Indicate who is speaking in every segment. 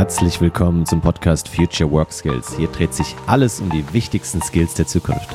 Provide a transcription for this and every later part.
Speaker 1: Herzlich willkommen zum Podcast Future Work Skills. Hier dreht sich alles um die wichtigsten Skills der Zukunft.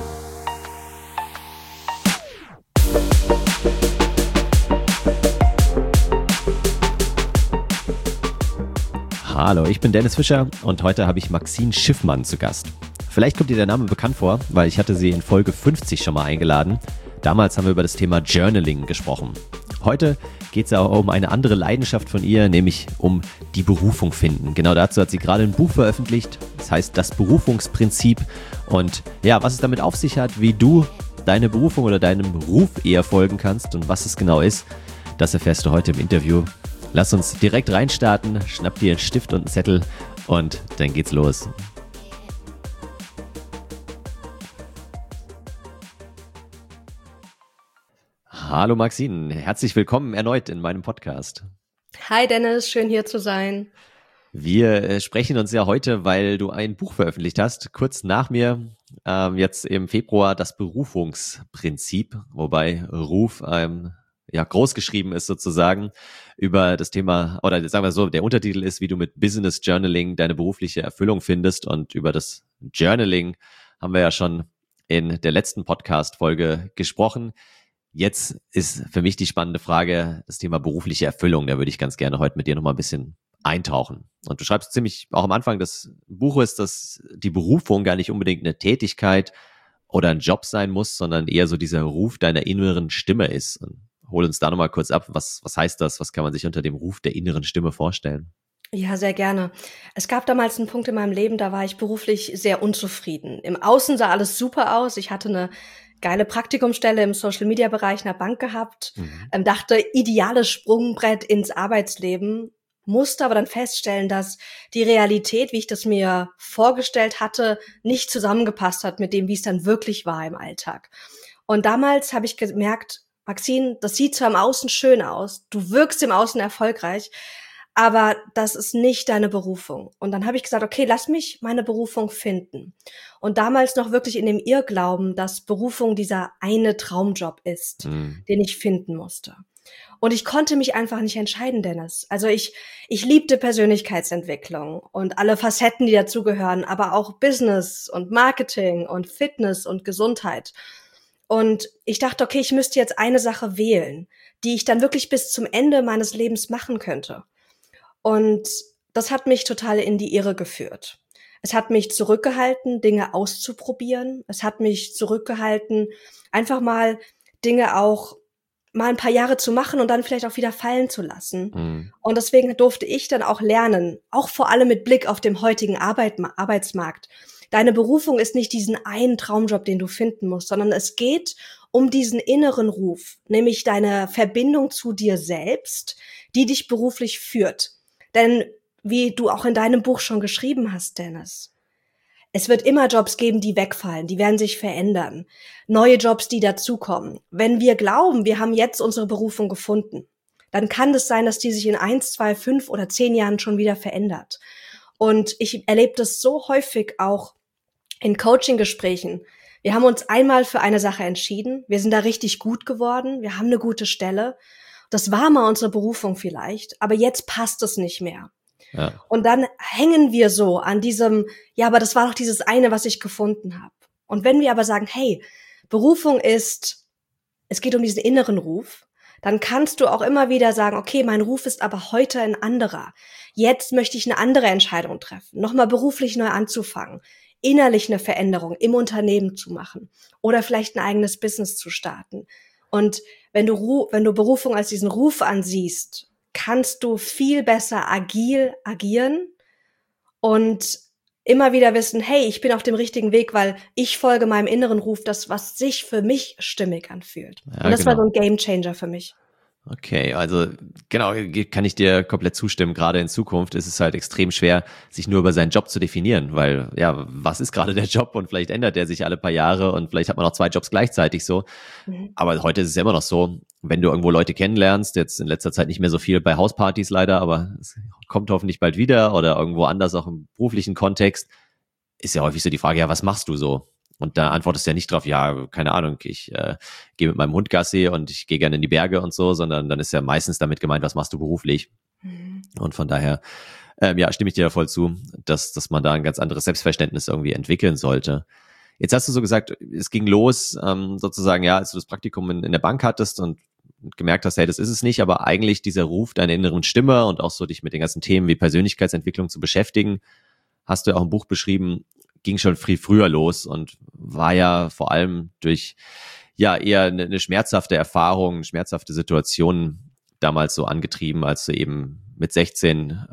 Speaker 1: Hallo, ich bin Dennis Fischer und heute habe ich Maxine Schiffmann zu Gast. Vielleicht kommt dir der Name bekannt vor, weil ich hatte sie in Folge 50 schon mal eingeladen. Damals haben wir über das Thema Journaling gesprochen. Heute geht es aber um eine andere Leidenschaft von ihr, nämlich um die Berufung finden. Genau dazu hat sie gerade ein Buch veröffentlicht, das heißt Das Berufungsprinzip. Und ja, was es damit auf sich hat, wie du deine Berufung oder deinem Ruf eher folgen kannst und was es genau ist, das erfährst du heute im Interview. Lass uns direkt reinstarten, schnapp dir einen Stift und einen Zettel und dann geht's los. Hallo Maxine, herzlich willkommen erneut in meinem Podcast.
Speaker 2: Hi Dennis, schön hier zu sein.
Speaker 1: Wir sprechen uns ja heute, weil du ein Buch veröffentlicht hast, kurz nach mir, jetzt im Februar, das Berufungsprinzip, wobei Ruf groß geschrieben ist sozusagen, über das Thema, oder sagen wir so, der Untertitel ist, wie du mit Business Journaling deine berufliche Erfüllung findest, und über das Journaling haben wir ja schon in der letzten Podcast-Folge gesprochen. Jetzt ist für mich die spannende Frage das Thema berufliche Erfüllung. Da würde ich ganz gerne heute mit dir nochmal ein bisschen eintauchen. Und du schreibst ziemlich auch am Anfang des Buches, dass die Berufung gar nicht unbedingt eine Tätigkeit oder ein Job sein muss, sondern eher so dieser Ruf deiner inneren Stimme ist. Und hol uns da nochmal kurz ab. Was heißt das? Was kann man sich unter dem Ruf der inneren Stimme vorstellen?
Speaker 2: Ja, sehr gerne. Es gab damals einen Punkt in meinem Leben, da war ich beruflich sehr unzufrieden. Im Außen sah alles super aus. Ich hatte eine geile Praktikumsstelle im Social-Media-Bereich in der Bank gehabt, dachte, ideales Sprungbrett ins Arbeitsleben, musste aber dann feststellen, dass die Realität, wie ich das mir vorgestellt hatte, nicht zusammengepasst hat mit dem, wie es dann wirklich war im Alltag. Und damals habe ich gemerkt, Maxine, das sieht zwar im Außen schön aus, du wirkst im Außen erfolgreich, aber das ist nicht deine Berufung. Und dann habe ich gesagt, okay, lass mich meine Berufung finden. Und damals noch wirklich in dem Irrglauben, dass Berufung dieser eine Traumjob ist, den ich finden musste. Und ich konnte mich einfach nicht entscheiden, Dennis. Also ich liebte Persönlichkeitsentwicklung und alle Facetten, die dazugehören, aber auch Business und Marketing und Fitness und Gesundheit. Und ich dachte, okay, ich müsste jetzt eine Sache wählen, die ich dann wirklich bis zum Ende meines Lebens machen könnte. Und das hat mich total in die Irre geführt. Es hat mich zurückgehalten, Dinge auszuprobieren. Es hat mich zurückgehalten, einfach mal Dinge auch mal ein paar Jahre zu machen und dann vielleicht auch wieder fallen zu lassen. Und deswegen durfte ich dann auch lernen, auch vor allem mit Blick auf den heutigen Arbeitsmarkt. Deine Berufung ist nicht diesen einen Traumjob, den du finden musst, sondern es geht um diesen inneren Ruf, nämlich deine Verbindung zu dir selbst, die dich beruflich führt. Denn wie du auch in deinem Buch schon geschrieben hast, Dennis, es wird immer Jobs geben, die wegfallen, die werden sich verändern. Neue Jobs, die dazukommen. Wenn wir glauben, wir haben jetzt unsere Berufung gefunden, dann kann es sein, dass die sich in 1, 2, 5 oder 10 Jahren schon wieder verändert. Und ich erlebe das so häufig auch in Coaching-Gesprächen. Wir haben uns einmal für eine Sache entschieden, wir sind da richtig gut geworden, wir haben eine gute Stelle. Das war mal unsere Berufung vielleicht, aber jetzt passt es nicht mehr. Ja. Und dann hängen wir so an diesem, ja, aber das war doch dieses eine, was ich gefunden habe. Und wenn wir aber sagen, hey, Berufung ist, es geht um diesen inneren Ruf, dann kannst du auch immer wieder sagen, okay, mein Ruf ist aber heute ein anderer. Jetzt möchte ich eine andere Entscheidung treffen, nochmal beruflich neu anzufangen, innerlich eine Veränderung im Unternehmen zu machen oder vielleicht ein eigenes Business zu starten. Und wenn du Berufung als diesen Ruf ansiehst, kannst du viel besser agil agieren und immer wieder wissen, hey, ich bin auf dem richtigen Weg, weil ich folge meinem inneren Ruf, das, was sich für mich stimmig anfühlt. Ja, und das war so ein Gamechanger für mich.
Speaker 1: Okay, also genau, kann ich dir komplett zustimmen. Gerade in Zukunft ist es halt extrem schwer, sich nur über seinen Job zu definieren, weil ja, was ist gerade der Job, und vielleicht ändert der sich alle paar Jahre und vielleicht hat man auch 2 Jobs gleichzeitig so. Aber heute ist es ja immer noch so, wenn du irgendwo Leute kennenlernst, jetzt in letzter Zeit nicht mehr so viel bei Hauspartys leider, aber es kommt hoffentlich bald wieder oder irgendwo anders auch im beruflichen Kontext, ist ja häufig so die Frage, ja, was machst du so? Und da antwortest du ja nicht drauf, ja, keine Ahnung, ich gehe mit meinem Hund Gassi und ich gehe gerne in die Berge und so, sondern dann ist ja meistens damit gemeint, was machst du beruflich? Und von daher, stimme ich dir da voll zu, dass man da ein ganz anderes Selbstverständnis irgendwie entwickeln sollte. Jetzt hast du so gesagt, es ging los, sozusagen, als du das Praktikum in der Bank hattest und gemerkt hast, hey, das ist es nicht, aber eigentlich dieser Ruf deiner inneren Stimme und auch so dich mit den ganzen Themen wie Persönlichkeitsentwicklung zu beschäftigen, hast du ja auch im Buch beschrieben, ging schon viel früher los und war ja vor allem durch eher eine schmerzhafte Erfahrung, eine schmerzhafte Situation damals so angetrieben, als du eben mit 16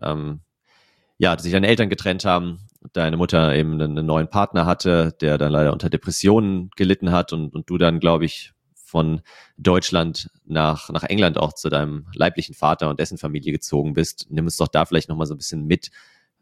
Speaker 1: sich deine Eltern getrennt haben, deine Mutter eben einen neuen Partner hatte, der dann leider unter Depressionen gelitten hat und du dann, glaube ich, von Deutschland nach England auch zu deinem leiblichen Vater und dessen Familie gezogen bist. Nimm uns doch da vielleicht nochmal so ein bisschen mit.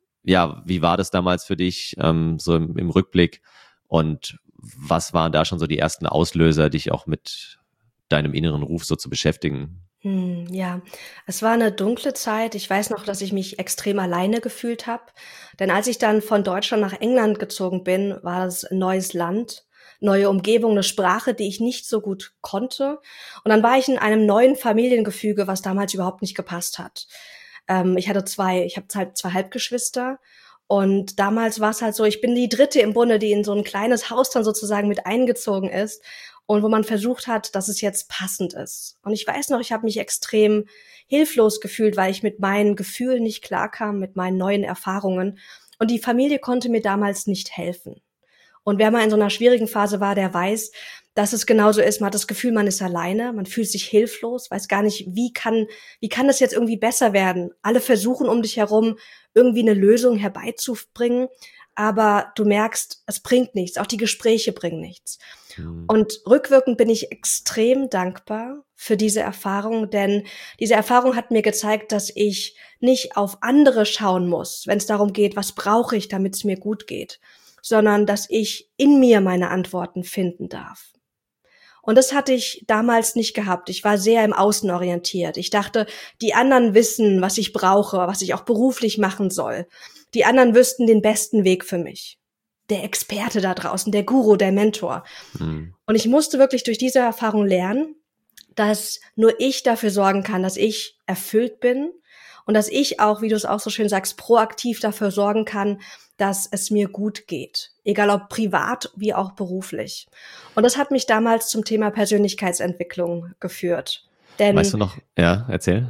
Speaker 1: Ja, wie war das damals für dich, so im Rückblick? Und was waren da schon so die ersten Auslöser, dich auch mit deinem inneren Ruf so zu beschäftigen?
Speaker 2: Ja, es war eine dunkle Zeit. Ich weiß noch, dass ich mich extrem alleine gefühlt habe. Denn als ich dann von Deutschland nach England gezogen bin, war das ein neues Land, neue Umgebung, eine Sprache, die ich nicht so gut konnte. Und dann war ich in einem neuen Familiengefüge, was damals überhaupt nicht gepasst hat. Ich habe halt zwei Halbgeschwister. Und damals war es halt so, ich bin die Dritte im Bunde, die in so ein kleines Haus dann sozusagen mit eingezogen ist und wo man versucht hat, dass es jetzt passend ist. Und ich weiß noch, ich habe mich extrem hilflos gefühlt, weil ich mit meinen Gefühlen nicht klarkam, mit meinen neuen Erfahrungen. Und die Familie konnte mir damals nicht helfen. Und wer mal in so einer schwierigen Phase war, der weiß, dass es genauso ist. Man hat das Gefühl, man ist alleine, man fühlt sich hilflos, weiß gar nicht, wie kann das jetzt irgendwie besser werden? Alle versuchen um dich herum, irgendwie eine Lösung herbeizubringen, aber du merkst, es bringt nichts, auch die Gespräche bringen nichts. Und rückwirkend bin ich extrem dankbar für diese Erfahrung, denn diese Erfahrung hat mir gezeigt, dass ich nicht auf andere schauen muss, wenn es darum geht, was brauche ich, damit es mir gut geht, sondern dass ich in mir meine Antworten finden darf. Und das hatte ich damals nicht gehabt. Ich war sehr im Außen orientiert. Ich dachte, die anderen wissen, was ich brauche, was ich auch beruflich machen soll. Die anderen wüssten den besten Weg für mich. Der Experte da draußen, der Guru, der Mentor. Und ich musste wirklich durch diese Erfahrung lernen, dass nur ich dafür sorgen kann, dass ich erfüllt bin und dass ich auch, wie du es auch so schön sagst, proaktiv dafür sorgen kann, dass es mir gut geht. Egal ob privat wie auch beruflich. Und das hat mich damals zum Thema Persönlichkeitsentwicklung geführt. Denn,
Speaker 1: weißt du noch, erzähl.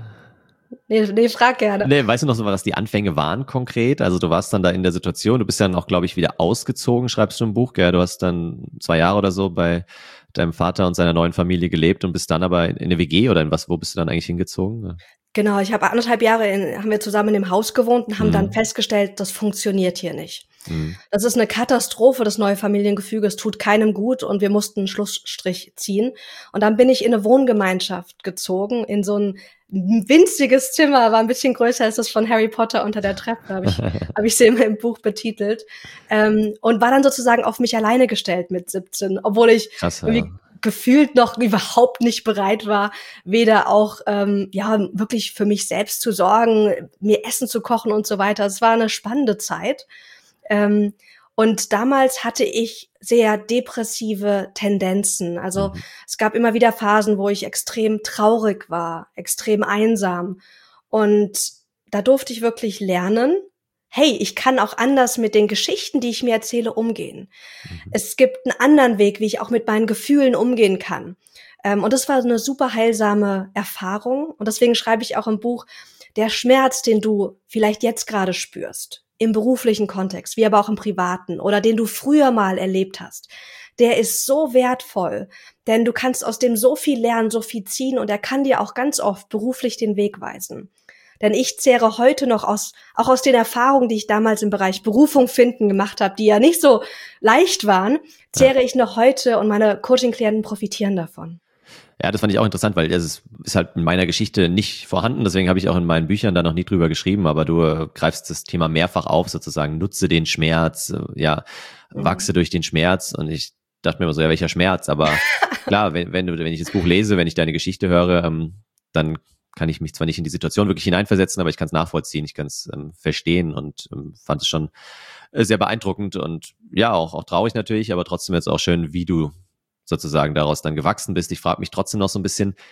Speaker 2: Nee, frag gerne.
Speaker 1: Nee, weißt du noch so, was die Anfänge waren konkret? Also du warst dann da in der Situation, du bist dann auch, glaube ich, wieder ausgezogen, schreibst du im Buch, gell? Du hast dann 2 Jahre oder so bei deinem Vater und seiner neuen Familie gelebt und bist dann aber in eine WG oder wo bist du dann eigentlich hingezogen?
Speaker 2: Genau, ich habe 1,5 Jahre haben wir zusammen in dem Haus gewohnt und haben dann festgestellt, das funktioniert hier nicht. Das ist eine Katastrophe, das neue Familiengefüge, es tut keinem gut und wir mussten einen Schlussstrich ziehen. Und dann bin ich in eine Wohngemeinschaft gezogen, in so ein winziges Zimmer, war ein bisschen größer als das von Harry Potter unter der Treppe, hab ich sie im Buch betitelt. Und war dann sozusagen auf mich alleine gestellt mit 17, obwohl ich gefühlt noch überhaupt nicht bereit war, weder auch wirklich für mich selbst zu sorgen, mir Essen zu kochen und so weiter. Es war eine spannende Zeit. Und damals hatte ich sehr depressive Tendenzen. Also es gab immer wieder Phasen, wo ich extrem traurig war, extrem einsam. Und da durfte ich wirklich lernen, hey, ich kann auch anders mit den Geschichten, die ich mir erzähle, umgehen. Es gibt einen anderen Weg, wie ich auch mit meinen Gefühlen umgehen kann. Und das war eine super heilsame Erfahrung. Und deswegen schreibe ich auch im Buch, der Schmerz, den du vielleicht jetzt gerade spürst, im beruflichen Kontext, wie aber auch im privaten oder den du früher mal erlebt hast, der ist so wertvoll, denn du kannst aus dem so viel lernen, so viel ziehen und er kann dir auch ganz oft beruflich den Weg weisen. Denn ich zehre heute noch auch aus den Erfahrungen, die ich damals im Bereich Berufung finden gemacht habe, die ja nicht so leicht waren, zehre ich noch heute und meine Coaching-Klienten profitieren davon.
Speaker 1: Ja, das fand ich auch interessant, weil das ist halt in meiner Geschichte nicht vorhanden. Deswegen habe ich auch in meinen Büchern da noch nie drüber geschrieben. Aber du greifst das Thema mehrfach auf, sozusagen. Nutze den Schmerz, wachse durch den Schmerz. Und ich dachte mir immer so, ja, welcher Schmerz? Aber klar, wenn ich das Buch lese, wenn ich deine Geschichte höre, dann kann ich mich zwar nicht in die Situation wirklich hineinversetzen, aber ich kann es nachvollziehen, ich kann es verstehen und fand es schon sehr beeindruckend und ja, auch traurig natürlich, aber trotzdem jetzt auch schön, wie du sozusagen daraus dann gewachsen bist. Ich frage mich trotzdem noch so ein bisschen,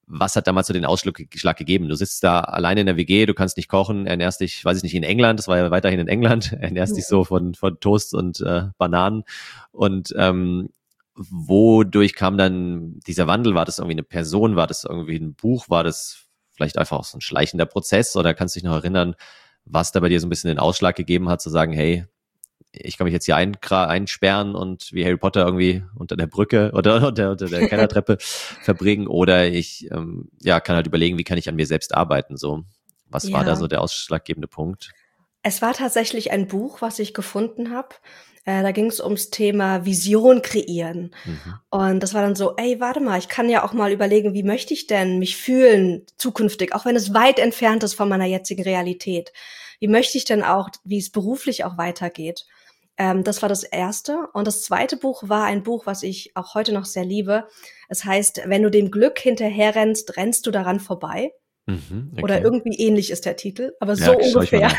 Speaker 1: was hat damals so den Ausschlag gegeben? Du sitzt da alleine in der WG, du kannst nicht kochen, ernährst dich, weiß ich nicht, in England, das war ja weiterhin in England, ernährst dich so von Toast und Bananen. Und wodurch kam dann dieser Wandel? War das irgendwie eine Person? War das irgendwie ein Buch? War das vielleicht einfach auch so ein schleichender Prozess? Oder kannst du dich noch erinnern, was da bei dir so ein bisschen den Ausschlag gegeben hat, zu sagen, hey, ich kann mich jetzt hier einsperren und wie Harry Potter irgendwie unter der Brücke oder unter der Kellertreppe verbringen, oder ich kann halt überlegen, wie kann ich an mir selbst arbeiten, so. Was war da so der ausschlaggebende Punkt?
Speaker 2: Es war tatsächlich ein Buch, was ich gefunden habe. Da ging es ums Thema Vision kreieren. Und das war dann so, ey, warte mal, ich kann ja auch mal überlegen, wie möchte ich denn mich fühlen zukünftig, auch wenn es weit entfernt ist von meiner jetzigen Realität. Wie möchte ich denn auch, wie es beruflich auch weitergeht? Das war das erste. Und das zweite Buch war ein Buch, was ich auch heute noch sehr liebe. Es heißt, wenn du dem Glück hinterherrennst, rennst du daran vorbei.
Speaker 1: Okay.
Speaker 2: Oder irgendwie ähnlich ist der Titel, aber so ungefähr.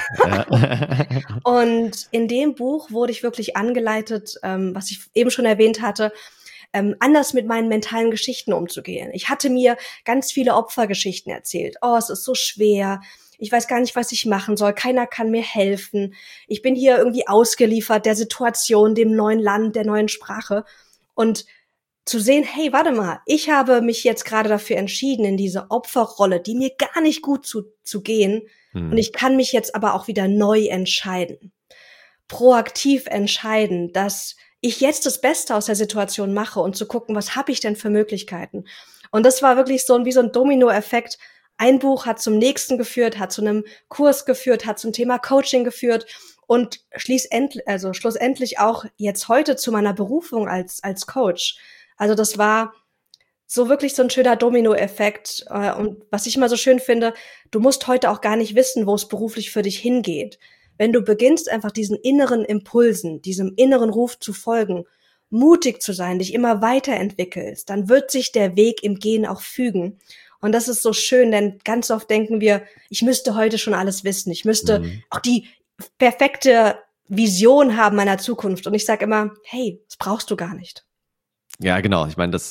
Speaker 2: Und in dem Buch wurde ich wirklich angeleitet, was ich eben schon erwähnt hatte, anders mit meinen mentalen Geschichten umzugehen. Ich hatte mir ganz viele Opfergeschichten erzählt. Oh, es ist so schwer. Ich weiß gar nicht, was ich machen soll. Keiner kann mir helfen. Ich bin hier irgendwie ausgeliefert der Situation, dem neuen Land, der neuen Sprache. Und zu sehen, hey, warte mal, ich habe mich jetzt gerade dafür entschieden, in diese Opferrolle, die mir gar nicht gut zu gehen. Und ich kann mich jetzt aber auch wieder neu entscheiden. Proaktiv entscheiden, dass ich jetzt das Beste aus der Situation mache und zu gucken, was habe ich denn für Möglichkeiten. Und das war wirklich wie so ein Dominoeffekt. Ein Buch hat zum nächsten geführt, hat zu einem Kurs geführt, hat zum Thema Coaching geführt und schlussendlich auch jetzt heute zu meiner Berufung als Coach. Also das war so wirklich so ein schöner Dominoeffekt. Und was ich immer so schön finde, du musst heute auch gar nicht wissen, wo es beruflich für dich hingeht. Wenn du beginnst, einfach diesen inneren Impulsen, diesem inneren Ruf zu folgen, mutig zu sein, dich immer weiterentwickelst, dann wird sich der Weg im Gehen auch fügen. Und das ist so schön, denn ganz oft denken wir, ich müsste heute schon alles wissen. Ich müsste auch die perfekte Vision haben meiner Zukunft. Und ich sage immer, hey, das brauchst du gar nicht.
Speaker 1: Ja, genau. Ich meine,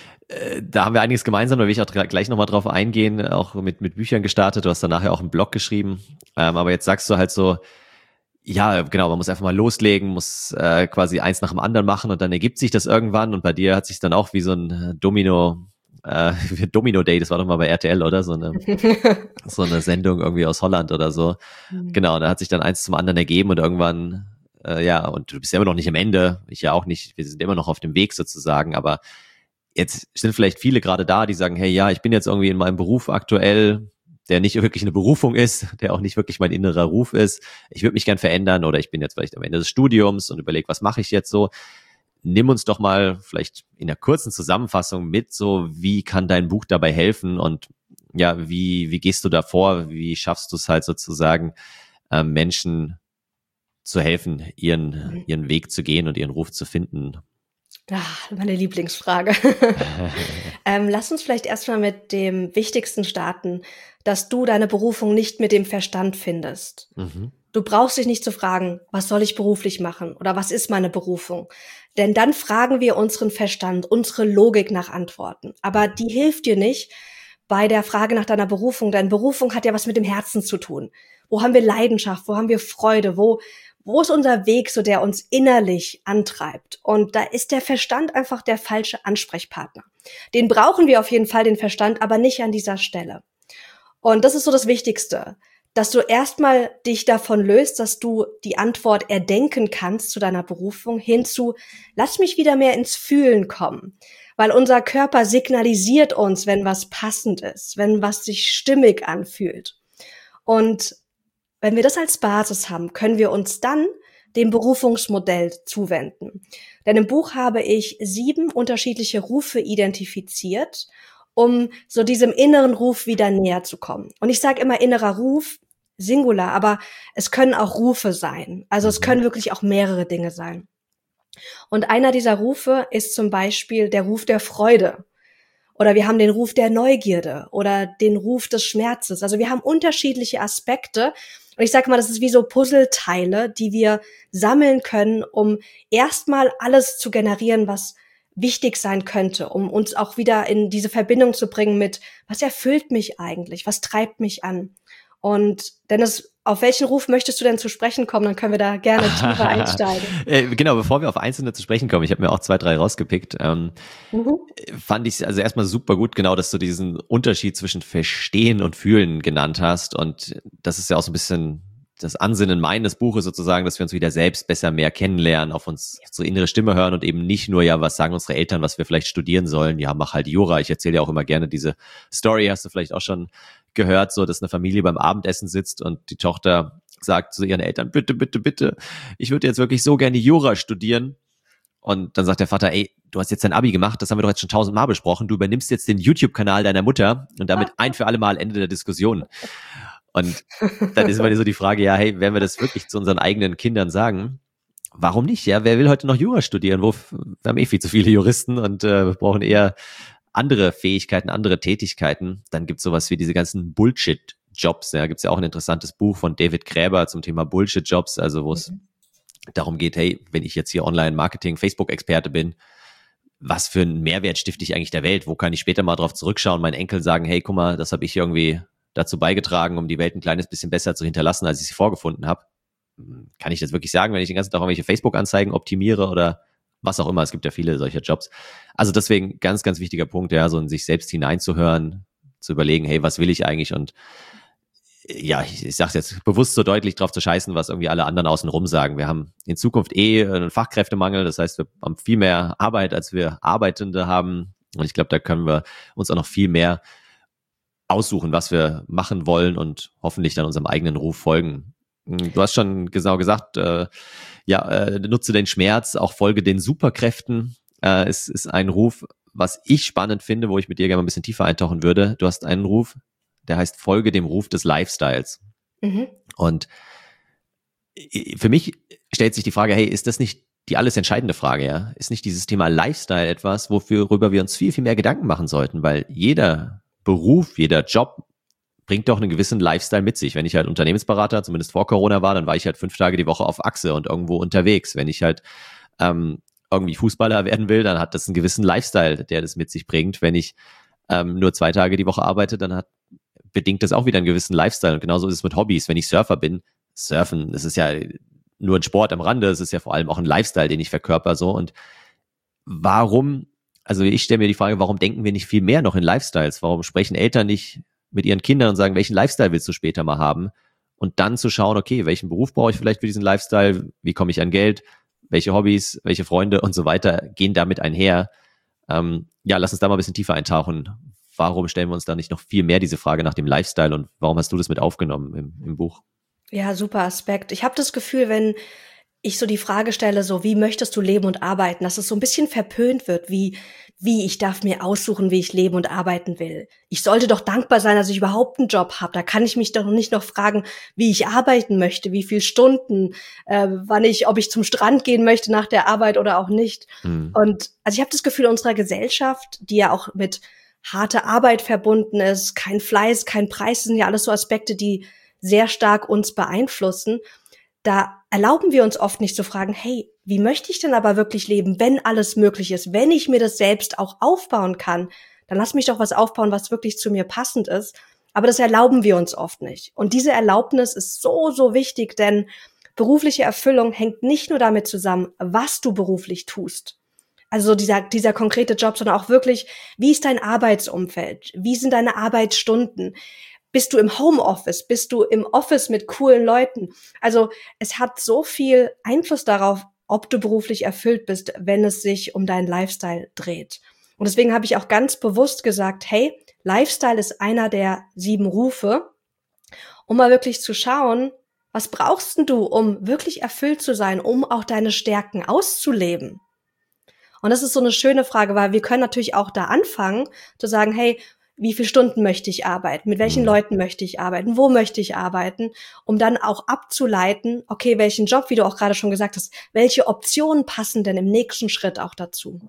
Speaker 1: da haben wir einiges gemeinsam, da will ich auch gleich nochmal drauf eingehen, auch mit Büchern gestartet. Du hast dann nachher auch einen Blog geschrieben. Aber jetzt sagst du halt so, ja, genau, man muss einfach mal loslegen, muss quasi eins nach dem anderen machen und dann ergibt sich das irgendwann. Und bei dir hat sich dann auch wie so ein Domino Day, das war doch mal bei RTL, oder? So eine Sendung irgendwie aus Holland oder so. Genau, da hat sich dann eins zum anderen ergeben und irgendwann, und du bist ja immer noch nicht am Ende, ich ja auch nicht, wir sind immer noch auf dem Weg sozusagen, aber jetzt sind vielleicht viele gerade da, die sagen, hey, ja, ich bin jetzt irgendwie in meinem Beruf aktuell, der nicht wirklich eine Berufung ist, der auch nicht wirklich mein innerer Ruf ist. Ich würde mich gern verändern oder ich bin jetzt vielleicht am Ende des Studiums und überlege, was mache ich jetzt so? Nimm uns doch mal vielleicht in einer kurzen Zusammenfassung mit, so wie kann dein Buch dabei helfen und ja, wie gehst du da vor? Wie schaffst du es halt sozusagen, Menschen zu helfen, ihren Weg zu gehen und ihren Ruf zu finden?
Speaker 2: Meine Lieblingsfrage. Lass uns vielleicht erstmal mit dem Wichtigsten starten, dass du deine Berufung nicht mit dem Verstand findest. Du brauchst dich nicht zu fragen, was soll ich beruflich machen oder was ist meine Berufung? Denn dann fragen wir unseren Verstand, unsere Logik nach Antworten. Aber die hilft dir nicht bei der Frage nach deiner Berufung, denn Berufung hat ja was mit dem Herzen zu tun. Wo haben wir Leidenschaft? Wo haben wir Freude? Wo ist unser Weg, so der uns innerlich antreibt? Und da ist der Verstand einfach der falsche Ansprechpartner. Den brauchen wir auf jeden Fall, den Verstand, aber nicht an dieser Stelle. Und das ist so das Wichtigste, dass du erstmal dich davon löst, dass du die Antwort erdenken kannst zu deiner Berufung hinzu, lass mich wieder mehr ins Fühlen kommen. Weil unser Körper signalisiert uns, wenn was passend ist, wenn was sich stimmig anfühlt. Und wenn wir das als Basis haben, können wir uns dann dem Berufungsmodell zuwenden. Denn im Buch habe ich 7 unterschiedliche Rufe identifiziert, um so diesem inneren Ruf wieder näher zu kommen. Und ich sage immer innerer Ruf, Singular, aber es können auch Rufe sein. Also es können wirklich auch mehrere Dinge sein. Und einer dieser Rufe ist zum Beispiel der Ruf der Freude. Oder wir haben den Ruf der Neugierde oder den Ruf des Schmerzes. Also wir haben unterschiedliche Aspekte. Und ich sage mal, das ist wie so Puzzleteile, die wir sammeln können, um erstmal alles zu generieren, was wichtig sein könnte, um uns auch wieder in diese Verbindung zu bringen mit, was erfüllt mich eigentlich, was treibt mich an? Und Dennis, auf welchen Ruf möchtest du denn zu sprechen kommen? Dann können wir da gerne tiefer einsteigen.
Speaker 1: Genau, bevor wir auf einzelne zu sprechen kommen, ich habe mir auch 2, 3 rausgepickt, fand ich also erstmal super gut, genau, dass du diesen Unterschied zwischen Verstehen und Fühlen genannt hast. Und das ist ja auch so ein bisschen das Ansinnen meines Buches sozusagen, dass wir uns wieder selbst besser mehr kennenlernen, auf uns unsere innere Stimme hören und eben nicht nur, ja, was sagen unsere Eltern, was wir vielleicht studieren sollen. Ja, mach halt Jura. Ich erzähle ja auch immer gerne diese Story, hast du vielleicht auch schon gehört, so, dass eine Familie beim Abendessen sitzt und die Tochter sagt zu ihren Eltern, bitte, bitte, bitte, ich würde jetzt wirklich so gerne Jura studieren. Und dann sagt der Vater, ey, du hast jetzt dein Abi gemacht, das haben wir doch jetzt schon 1000-mal besprochen, du übernimmst jetzt den YouTube-Kanal deiner Mutter und damit ein für alle Mal Ende der Diskussion. Und dann ist immer so die Frage, ja, hey, werden wir das wirklich zu unseren eigenen Kindern sagen? Warum nicht? Ja, wer will heute noch Jura studieren? Wir haben viel zu viele Juristen und brauchen eher andere Fähigkeiten, andere Tätigkeiten. Dann gibt's sowas wie diese ganzen Bullshit-Jobs. Ja, gibt's ja auch ein interessantes Buch von David Graeber zum Thema Bullshit-Jobs, also wo es darum geht, hey, wenn ich jetzt hier Online-Marketing, Facebook-Experte bin, was für einen Mehrwert stifte ich eigentlich der Welt? Wo kann ich später mal drauf zurückschauen, meinen Enkeln sagen, hey, guck mal, das habe ich irgendwie dazu beigetragen, um die Welt ein kleines bisschen besser zu hinterlassen, als ich sie vorgefunden habe. Kann ich das wirklich sagen, wenn ich den ganzen Tag irgendwelche Facebook-Anzeigen optimiere oder was auch immer? Es gibt ja viele solcher Jobs. Also deswegen ganz, ganz wichtiger Punkt, ja, so in sich selbst hineinzuhören, zu überlegen, hey, was will ich eigentlich? Und ja, ich sage jetzt bewusst so deutlich drauf zu scheißen, was irgendwie alle anderen außenrum sagen. Wir haben in Zukunft einen Fachkräftemangel, das heißt, wir haben viel mehr Arbeit, als wir Arbeitende haben. Und ich glaube, da können wir uns auch noch viel mehr aussuchen, was wir machen wollen und hoffentlich dann unserem eigenen Ruf folgen. Du hast schon genau gesagt, nutze den Schmerz, auch folge den Superkräften. Es ist ein Ruf, was ich spannend finde, wo ich mit dir gerne mal ein bisschen tiefer eintauchen würde. Du hast einen Ruf, der heißt folge dem Ruf des Lifestyles. Und für mich stellt sich die Frage, hey, ist das nicht die alles entscheidende Frage, ja? Ist nicht dieses Thema Lifestyle etwas, worüber wir uns viel, viel mehr Gedanken machen sollten? Weil jeder Beruf, jeder Job bringt doch einen gewissen Lifestyle mit sich. Wenn ich halt Unternehmensberater, zumindest vor Corona war, dann war ich halt 5 Tage die Woche auf Achse und irgendwo unterwegs. Wenn ich halt irgendwie Fußballer werden will, dann hat das einen gewissen Lifestyle, der das mit sich bringt. Wenn ich nur 2 Tage die Woche arbeite, dann bedingt das auch wieder einen gewissen Lifestyle. Und genauso ist es mit Hobbys. Wenn ich Surfer bin, Surfen, das ist ja nur ein Sport am Rande, es ist ja vor allem auch ein Lifestyle, den ich verkörper so. Und warum, also ich stelle mir die Frage, warum denken wir nicht viel mehr noch in Lifestyles? Warum sprechen Eltern nicht mit ihren Kindern und sagen, welchen Lifestyle willst du später mal haben? Und dann zu schauen, okay, welchen Beruf brauche ich vielleicht für diesen Lifestyle? Wie komme ich an Geld? Welche Hobbys, welche Freunde und so weiter gehen damit einher? Lass uns da mal ein bisschen tiefer eintauchen. Warum stellen wir uns da nicht noch viel mehr diese Frage nach dem Lifestyle und warum hast du das mit aufgenommen im Buch?
Speaker 2: Ja, super Aspekt. Ich habe das Gefühl, wenn ich so die Frage stelle, so wie möchtest du leben und arbeiten, dass es so ein bisschen verpönt wird, wie ich darf mir aussuchen, wie ich leben und arbeiten will. Ich sollte doch dankbar sein, dass ich überhaupt einen Job habe. Da kann ich mich doch nicht noch fragen, wie ich arbeiten möchte, wie viel Stunden, ob ich zum Strand gehen möchte nach der Arbeit oder auch nicht. Und also ich habe das Gefühl, unserer Gesellschaft, die ja auch mit harter Arbeit verbunden ist, kein Fleiß, kein Preis, das sind ja alles so Aspekte, die sehr stark uns beeinflussen. Da erlauben wir uns oft nicht zu fragen, hey, wie möchte ich denn aber wirklich leben, wenn alles möglich ist, wenn ich mir das selbst auch aufbauen kann, dann lass mich doch was aufbauen, was wirklich zu mir passend ist. Aber das erlauben wir uns oft nicht. Und diese Erlaubnis ist so, so wichtig, denn berufliche Erfüllung hängt nicht nur damit zusammen, was du beruflich tust. Also dieser konkrete Job, sondern auch wirklich, wie ist dein Arbeitsumfeld? Wie sind deine Arbeitsstunden? Bist du im Homeoffice? Bist du im Office mit coolen Leuten? Also es hat so viel Einfluss darauf, ob du beruflich erfüllt bist, wenn es sich um deinen Lifestyle dreht. Und deswegen habe ich auch ganz bewusst gesagt, hey, Lifestyle ist einer der 7 Rufe, um mal wirklich zu schauen, was brauchst denn du, um wirklich erfüllt zu sein, um auch deine Stärken auszuleben? Und das ist so eine schöne Frage, weil wir können natürlich auch da anfangen, zu sagen, hey, wie viele Stunden möchte ich arbeiten? Mit welchen Leuten möchte ich arbeiten? Wo möchte ich arbeiten? Um dann auch abzuleiten, okay, welchen Job, wie du auch gerade schon gesagt hast, welche Optionen passen denn im nächsten Schritt auch dazu?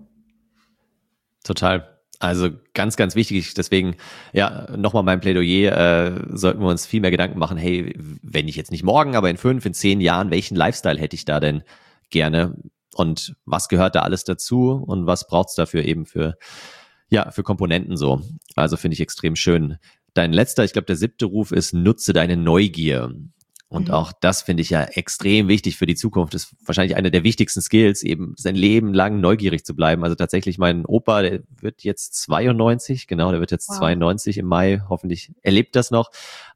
Speaker 1: Total. Also ganz, ganz wichtig. Deswegen, nochmal mein Plädoyer, sollten wir uns viel mehr Gedanken machen, hey, wenn ich jetzt nicht morgen, aber in 5, in 10 Jahren, welchen Lifestyle hätte ich da denn gerne? und was gehört da alles dazu und was braucht's dafür eben für Komponenten so. Also finde ich extrem schön. Dein letzter, ich glaube der 7. Ruf ist, nutze deine Neugier. Und auch das finde ich ja extrem wichtig für die Zukunft. Das ist wahrscheinlich eine der wichtigsten Skills, eben sein Leben lang neugierig zu bleiben. Also tatsächlich mein Opa, der wird jetzt 92, genau, der wird jetzt 92 im Mai, hoffentlich erlebt das noch.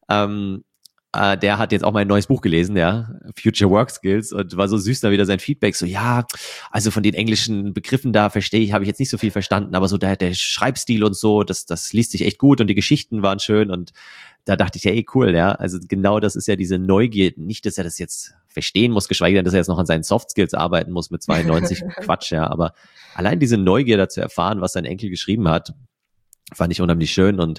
Speaker 1: Der hat jetzt auch mein neues Buch gelesen, ja, Future Work Skills, und war so süß da wieder sein Feedback, so ja, also von den englischen Begriffen da habe ich jetzt nicht so viel verstanden, aber so der Schreibstil und so, das liest sich echt gut und die Geschichten waren schön, und da dachte ich, ja, cool, ja, also genau das ist ja diese Neugier, nicht, dass er das jetzt verstehen muss, geschweige denn, dass er jetzt noch an seinen Soft Skills arbeiten muss mit 92, Quatsch, ja, aber allein diese Neugier da zu erfahren, was sein Enkel geschrieben hat, fand ich unheimlich schön. Und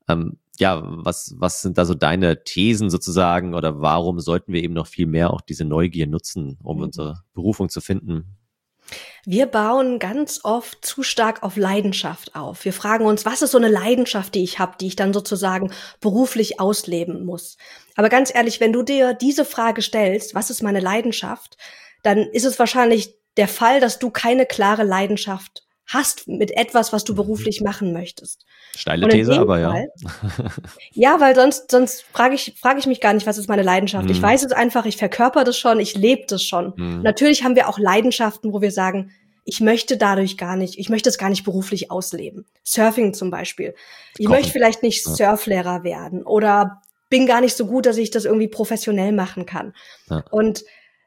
Speaker 1: was sind da so deine Thesen sozusagen, oder warum sollten wir eben noch viel mehr auch diese Neugier nutzen, um unsere Berufung zu finden?
Speaker 2: Wir bauen ganz oft zu stark auf Leidenschaft auf. Wir fragen uns, was ist so eine Leidenschaft, die ich habe, die ich dann sozusagen beruflich ausleben muss? Aber ganz ehrlich, wenn du dir diese Frage stellst, was ist meine Leidenschaft, dann ist es wahrscheinlich der Fall, dass du keine klare Leidenschaft hast mit etwas, was du beruflich machen möchtest.
Speaker 1: Steile These, aber
Speaker 2: Fall, ja, weil sonst frage ich mich gar nicht, was ist meine Leidenschaft. Ich weiß es einfach, ich verkörper das schon, ich lebe das schon. Natürlich haben wir auch Leidenschaften, wo wir sagen, ich möchte es gar nicht beruflich ausleben. Surfing zum Beispiel. Ich möchte vielleicht nicht Surflehrer werden oder bin gar nicht so gut, dass ich das irgendwie professionell machen kann. Ja. Und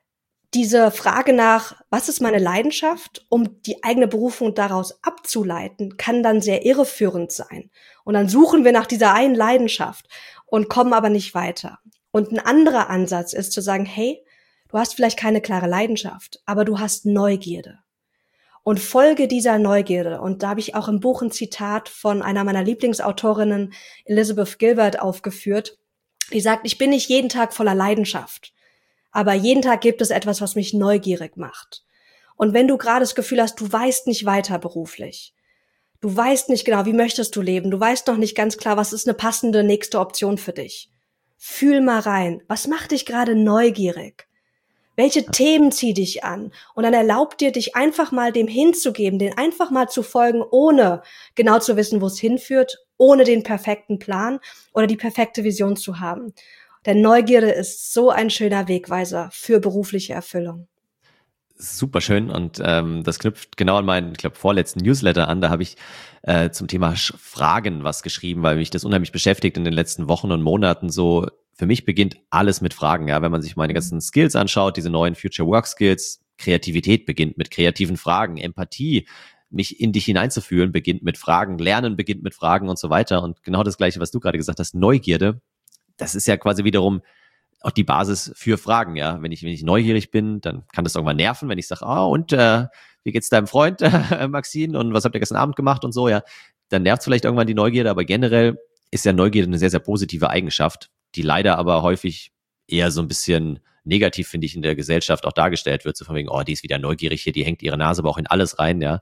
Speaker 2: diese Frage nach, was ist meine Leidenschaft, um die eigene Berufung daraus abzuleiten, kann dann sehr irreführend sein. Und dann suchen wir nach dieser einen Leidenschaft und kommen aber nicht weiter. Und ein anderer Ansatz ist zu sagen, hey, du hast vielleicht keine klare Leidenschaft, aber du hast Neugierde. Und folge dieser Neugierde. Und da habe ich auch im Buch ein Zitat von einer meiner Lieblingsautorinnen, Elizabeth Gilbert, aufgeführt. Die sagt, ich bin nicht jeden Tag voller Leidenschaft. Aber jeden Tag gibt es etwas, was mich neugierig macht. Und wenn du gerade das Gefühl hast, du weißt nicht weiter beruflich, du weißt nicht genau, wie möchtest du leben, du weißt noch nicht ganz klar, was ist eine passende nächste Option für dich. Fühl mal rein, was macht dich gerade neugierig? Welche Themen zieh dich an? Und dann erlaub dir, dich einfach mal dem hinzugeben, den einfach mal zu folgen, ohne genau zu wissen, wo es hinführt, ohne den perfekten Plan oder die perfekte Vision zu haben. Denn Neugierde ist so ein schöner Wegweiser für berufliche Erfüllung.
Speaker 1: Super schön, und das knüpft genau an meinen, ich glaube, vorletzten Newsletter an. Da habe ich zum Thema Fragen was geschrieben, weil mich das unheimlich beschäftigt in den letzten Wochen und Monaten. So, für mich beginnt alles mit Fragen. Ja, wenn man sich meine ganzen Skills anschaut, diese neuen Future Work Skills, Kreativität beginnt mit kreativen Fragen, Empathie, mich in dich hineinzufühlen, beginnt mit Fragen, Lernen beginnt mit Fragen und so weiter. Und genau das Gleiche, was du gerade gesagt hast, Neugierde, das ist ja quasi wiederum auch die Basis für Fragen, ja. Wenn ich neugierig bin, dann kann das irgendwann nerven, wenn ich sage, wie geht's deinem Freund, Maxine, und was habt ihr gestern Abend gemacht und so, ja. Dann nervt vielleicht irgendwann die Neugierde, aber generell ist ja Neugierde eine sehr, sehr positive Eigenschaft, die leider aber häufig eher so ein bisschen negativ, finde ich, in der Gesellschaft auch dargestellt wird, so von wegen, die ist wieder neugierig hier, die hängt ihre Nase aber auch in alles rein, ja.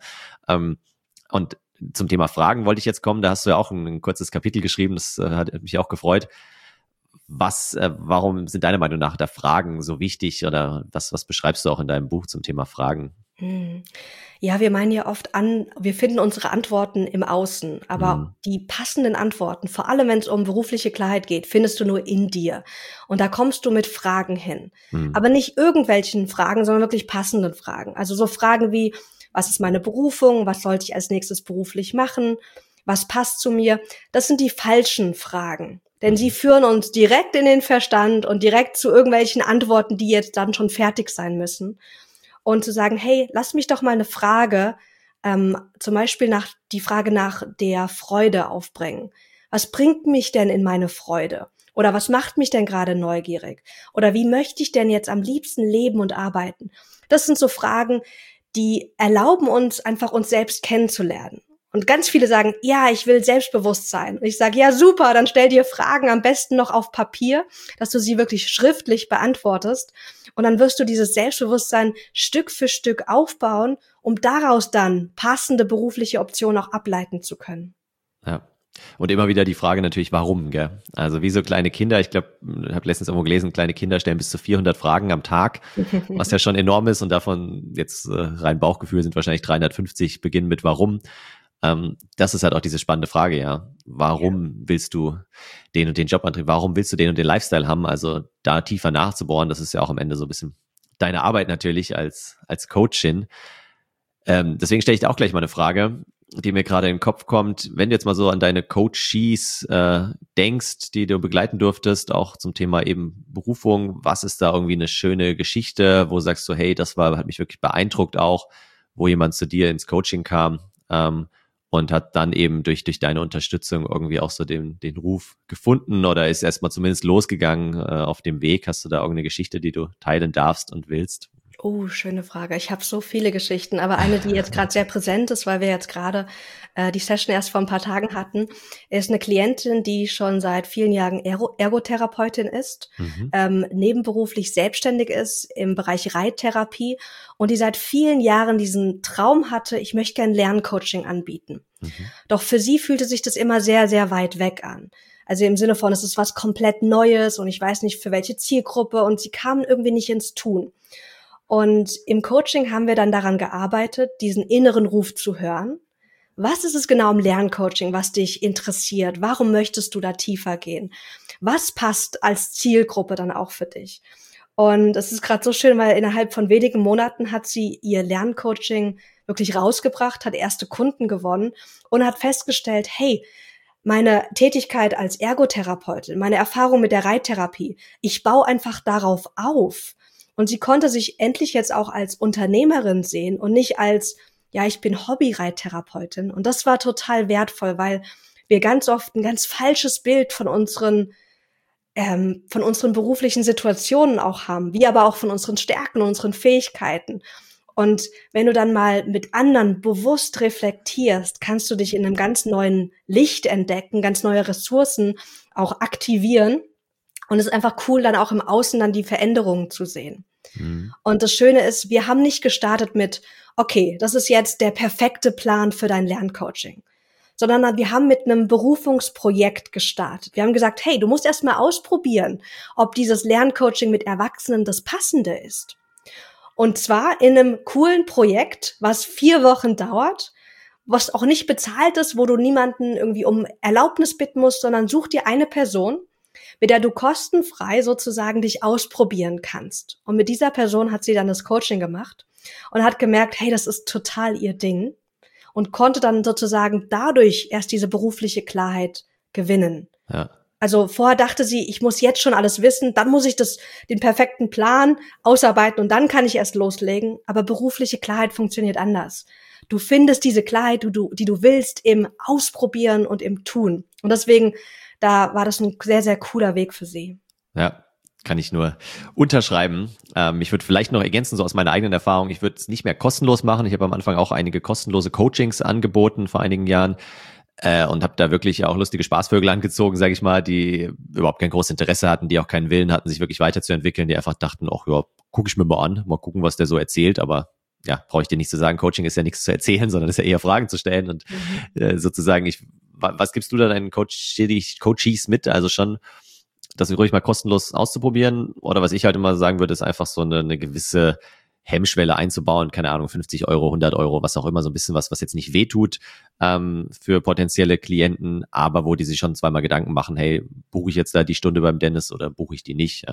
Speaker 1: Und zum Thema Fragen wollte ich jetzt kommen, da hast du ja auch ein kurzes Kapitel geschrieben, das hat mich auch gefreut. Warum sind deiner Meinung nach da Fragen so wichtig, oder was beschreibst du auch in deinem Buch zum Thema Fragen?
Speaker 2: Ja, wir meinen ja oft wir finden unsere Antworten im Außen, aber die passenden Antworten, vor allem wenn es um berufliche Klarheit geht, findest du nur in dir. Und da kommst du mit Fragen hin. Aber nicht irgendwelchen Fragen, sondern wirklich passenden Fragen. Also so Fragen wie, was ist meine Berufung? Was sollte ich als nächstes beruflich machen? Was passt zu mir? Das sind die falschen Fragen. Denn sie führen uns direkt in den Verstand und direkt zu irgendwelchen Antworten, die jetzt dann schon fertig sein müssen. Und zu sagen, hey, lass mich doch mal eine Frage, zum Beispiel die Frage nach der Freude aufbringen. Was bringt mich denn in meine Freude? Oder was macht mich denn gerade neugierig? Oder wie möchte ich denn jetzt am liebsten leben und arbeiten? Das sind so Fragen, die erlauben uns einfach, uns selbst kennenzulernen. Und ganz viele sagen, ja, ich will selbstbewusst sein. Und ich sage, ja, super, dann stell dir Fragen am besten noch auf Papier, dass du sie wirklich schriftlich beantwortest. Und dann wirst du dieses Selbstbewusstsein Stück für Stück aufbauen, um daraus dann passende berufliche Optionen auch ableiten zu können.
Speaker 1: Ja, Und immer wieder die Frage natürlich, warum, gell? Also wie so kleine Kinder, ich glaube, ich habe letztens irgendwo gelesen, kleine Kinder stellen bis zu 400 Fragen am Tag, was ja schon enorm ist und davon jetzt rein Bauchgefühl sind wahrscheinlich 350 beginnen mit warum. Das ist halt auch diese spannende Frage, ja. Warum willst du den und den Jobantrieb, warum willst du den und den Lifestyle haben? Also da tiefer nachzubohren, das ist ja auch am Ende so ein bisschen deine Arbeit natürlich als Coachin. Deswegen stelle ich dir auch gleich mal eine Frage, die mir gerade in den Kopf kommt. Wenn du jetzt mal so an deine Coaches denkst, die du begleiten durftest, auch zum Thema eben Berufung, was ist da irgendwie eine schöne Geschichte, wo sagst du, hey, hat mich wirklich beeindruckt auch, wo jemand zu dir ins Coaching kam und hat dann eben durch deine Unterstützung irgendwie auch so den Ruf gefunden oder ist erstmal zumindest losgegangen auf dem Weg? Hast du da irgendeine Geschichte, die du teilen darfst und willst?
Speaker 2: Oh, schöne Frage. Ich habe so viele Geschichten, aber eine, die jetzt gerade sehr präsent ist, weil wir jetzt gerade die Session erst vor ein paar Tagen hatten, ist eine Klientin, die schon seit vielen Jahren Ergotherapeutin ist, nebenberuflich selbstständig ist im Bereich Reittherapie und die seit vielen Jahren diesen Traum hatte, ich möchte gerne Lerncoaching anbieten. Doch für sie fühlte sich das immer sehr, sehr weit weg an. Also im Sinne von, es ist was komplett Neues und ich weiß nicht für welche Zielgruppe und sie kamen irgendwie nicht ins Tun. Und im Coaching haben wir dann daran gearbeitet, diesen inneren Ruf zu hören. Was ist es genau im Lerncoaching, was dich interessiert? Warum möchtest du da tiefer gehen? Was passt als Zielgruppe dann auch für dich? Und es ist gerade so schön, weil innerhalb von wenigen Monaten hat sie ihr Lerncoaching wirklich rausgebracht, hat erste Kunden gewonnen und hat festgestellt, hey, meine Tätigkeit als Ergotherapeutin, meine Erfahrung mit der Reittherapie, ich baue einfach darauf auf. Und sie konnte sich endlich jetzt auch als Unternehmerin sehen und nicht als, ja, ich bin Hobby-Reittherapeutin. Und das war total wertvoll, weil wir ganz oft ein ganz falsches Bild von unseren beruflichen Situationen auch haben, wie aber auch von unseren Stärken, unseren Fähigkeiten. Und wenn du dann mal mit anderen bewusst reflektierst, kannst du dich in einem ganz neuen Licht entdecken, ganz neue Ressourcen auch aktivieren. Und es ist einfach cool, dann auch im Außen dann die Veränderungen zu sehen. Und das Schöne ist, wir haben nicht gestartet mit, okay, das ist jetzt der perfekte Plan für dein Lerncoaching, sondern wir haben mit einem Berufungsprojekt gestartet. Wir haben gesagt, hey, du musst erst mal ausprobieren, ob dieses Lerncoaching mit Erwachsenen das Passende ist. Und zwar in einem coolen Projekt, was 4 Wochen dauert, was auch nicht bezahlt ist, wo du niemanden irgendwie um Erlaubnis bitten musst, sondern such dir eine Person, mit der du kostenfrei sozusagen dich ausprobieren kannst. Und mit dieser Person hat sie dann das Coaching gemacht und hat gemerkt, hey, das ist total ihr Ding und konnte dann sozusagen dadurch erst diese berufliche Klarheit gewinnen.
Speaker 1: Ja.
Speaker 2: Also vorher dachte sie, ich muss jetzt schon alles wissen, dann muss ich den perfekten Plan ausarbeiten und dann kann ich erst loslegen. Aber berufliche Klarheit funktioniert anders. Du findest diese Klarheit, die du willst, im Ausprobieren und im Tun. Und deswegen da war das ein sehr, sehr cooler Weg für sie.
Speaker 1: Ja, kann ich nur unterschreiben. Ich würde vielleicht noch ergänzen, so aus meiner eigenen Erfahrung, ich würde es nicht mehr kostenlos machen. Ich habe am Anfang auch einige kostenlose Coachings angeboten vor einigen Jahren und habe da wirklich auch lustige Spaßvögel angezogen, sage ich mal, die überhaupt kein großes Interesse hatten, die auch keinen Willen hatten, sich wirklich weiterzuentwickeln, die einfach dachten, ach ja, gucke ich mir mal an, mal gucken, was der so erzählt, aber ja, brauche ich dir nicht zu sagen, Coaching ist ja nichts zu erzählen, sondern ist ja eher Fragen zu stellen und sozusagen was gibst du da deinen Coaches mit? Also schon, das ruhig mal kostenlos auszuprobieren oder was ich halt immer sagen würde, ist einfach so eine gewisse Hemmschwelle einzubauen, keine Ahnung, 50 Euro, 100 Euro, was auch immer, so ein bisschen was jetzt nicht wehtut für potenzielle Klienten, aber wo die sich schon zweimal Gedanken machen, hey, buche ich jetzt da die Stunde beim Dennis oder buche ich die nicht?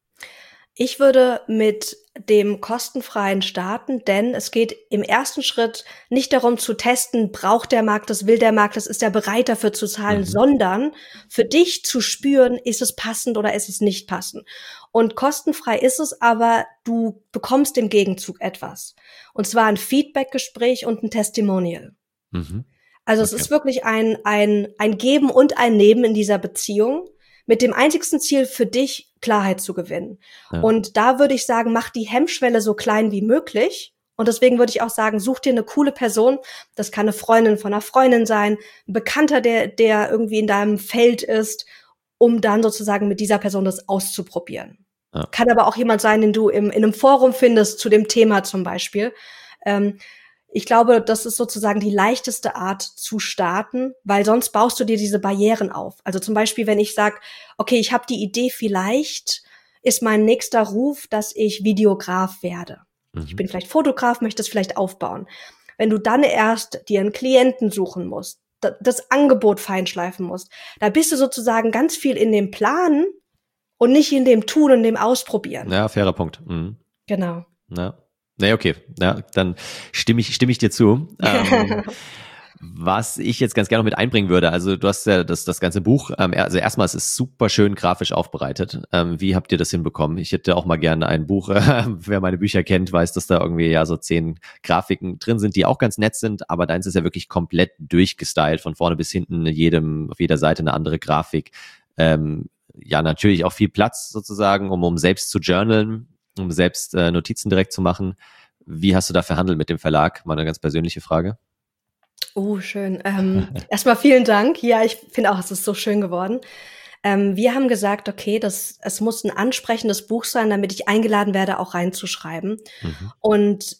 Speaker 2: Ich würde mit dem kostenfreien starten, denn es geht im ersten Schritt nicht darum zu testen, braucht der Markt das, will der Markt das, ist er bereit dafür zu zahlen, sondern für dich zu spüren, ist es passend oder ist es nicht passend. Und kostenfrei ist es, aber du bekommst im Gegenzug etwas. Und zwar ein Feedbackgespräch und ein Testimonial. Also es ist wirklich ein Geben und ein Nehmen in dieser Beziehung, mit dem einzigsten Ziel für dich Klarheit zu gewinnen. Ja. Und da würde ich sagen, mach die Hemmschwelle so klein wie möglich. Und deswegen würde ich auch sagen, such dir eine coole Person. Das kann eine Freundin von einer Freundin sein, ein Bekannter, der irgendwie in deinem Feld ist, um dann sozusagen mit dieser Person das auszuprobieren. Ja. Kann aber auch jemand sein, den du in einem Forum findest zu dem Thema zum Beispiel. ich glaube, das ist sozusagen die leichteste Art zu starten, weil sonst baust du dir diese Barrieren auf. Also zum Beispiel, wenn ich sage, okay, ich habe die Idee, vielleicht ist mein nächster Ruf, dass ich Videograf werde. Ich bin vielleicht Fotograf, möchte es vielleicht aufbauen. Wenn du dann erst dir einen Klienten suchen musst, das Angebot feinschleifen musst, da bist du sozusagen ganz viel in dem Planen und nicht in dem Tun und dem Ausprobieren.
Speaker 1: Ja, fairer Punkt. Mhm.
Speaker 2: Genau.
Speaker 1: Ja. Nee, okay. Ja, dann stimme ich dir zu. Was ich jetzt ganz gerne noch mit einbringen würde, also du hast ja das ganze Buch, also erstmal, es ist super schön grafisch aufbereitet. Wie habt ihr das hinbekommen? Ich hätte auch mal gerne ein Buch, wer meine Bücher kennt, weiß, dass da irgendwie ja so 10 Grafiken drin sind, die auch ganz nett sind, aber deins ist ja wirklich komplett durchgestylt, von vorne bis hinten, auf jeder Seite eine andere Grafik. Ja, natürlich auch viel Platz sozusagen, um selbst zu journalen, um selbst Notizen direkt zu machen. Wie hast du da verhandelt mit dem Verlag? Mal eine ganz persönliche Frage.
Speaker 2: Oh, schön. Erstmal vielen Dank. Ja, ich finde auch, es ist so schön geworden. Wir haben gesagt, okay, es muss ein ansprechendes Buch sein, damit ich eingeladen werde, auch reinzuschreiben. Und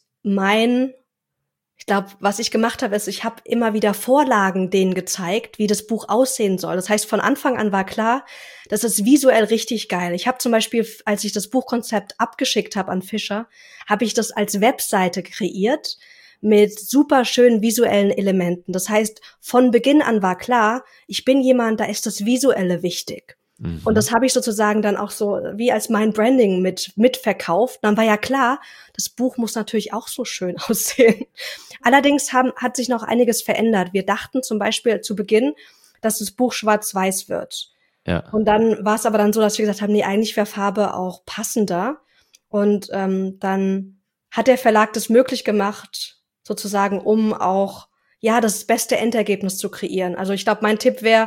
Speaker 2: ich glaube, was ich gemacht habe, ist, ich habe immer wieder Vorlagen denen gezeigt, wie das Buch aussehen soll. Das heißt, von Anfang an war klar, das ist visuell richtig geil. Ich habe zum Beispiel, als ich das Buchkonzept abgeschickt habe an Fischer, habe ich das als Webseite kreiert mit super schönen visuellen Elementen. Das heißt, von Beginn an war klar, ich bin jemand, da ist das Visuelle wichtig. Und das habe ich sozusagen dann auch so wie als mein Branding mitverkauft. Dann war ja klar, das Buch muss natürlich auch so schön aussehen. Allerdings hat sich noch einiges verändert. Wir dachten zum Beispiel zu Beginn, dass das Buch schwarz-weiß wird. Ja. Und dann war es aber dann so, dass wir gesagt haben, nee, eigentlich wäre Farbe auch passender. Und dann hat der Verlag das möglich gemacht, sozusagen, um auch das beste Endergebnis zu kreieren. Also ich glaube, mein Tipp wäre,